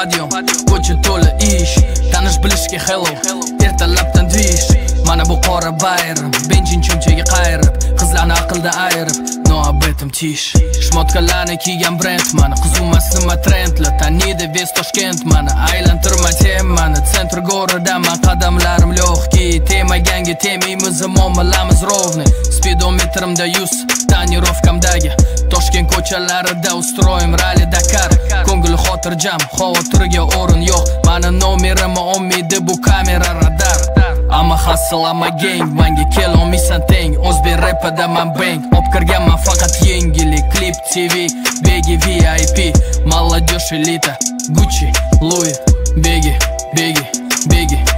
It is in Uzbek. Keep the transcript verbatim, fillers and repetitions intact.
Padyom, ko'cha to'la ish, tanish bilishga hello, ertalabdan dish. Mana bu qora bayram, benzin chunchaga qayrib, qizlarni aqlda ayirib, noabetim tish. Shmotkalarni kiygan brend mana, qizumas nima trendlar, taniydi ves Toshkent mana, aylantirma temani, sentr gorida man qadamlarim lyo'qki, temaganga temaymiz, muomalamiz rovni. Speedometrimda yuz, tonirovkamdagi Toshkent ko'chalarida ustroyim rally Dakar. Ko'ngil xotirjam, xavotirga o'rin yo'q. Mani nomerim olmaydi bu kamera radar. Amma hustle, amma gang, manga kelolmaysan teng. O'zbek rapida man bang, obkirganman faqat yengilik. Clip T V, Begi V I P, молодежь elita, Gucci, Louis, Begi, Begi, Begi.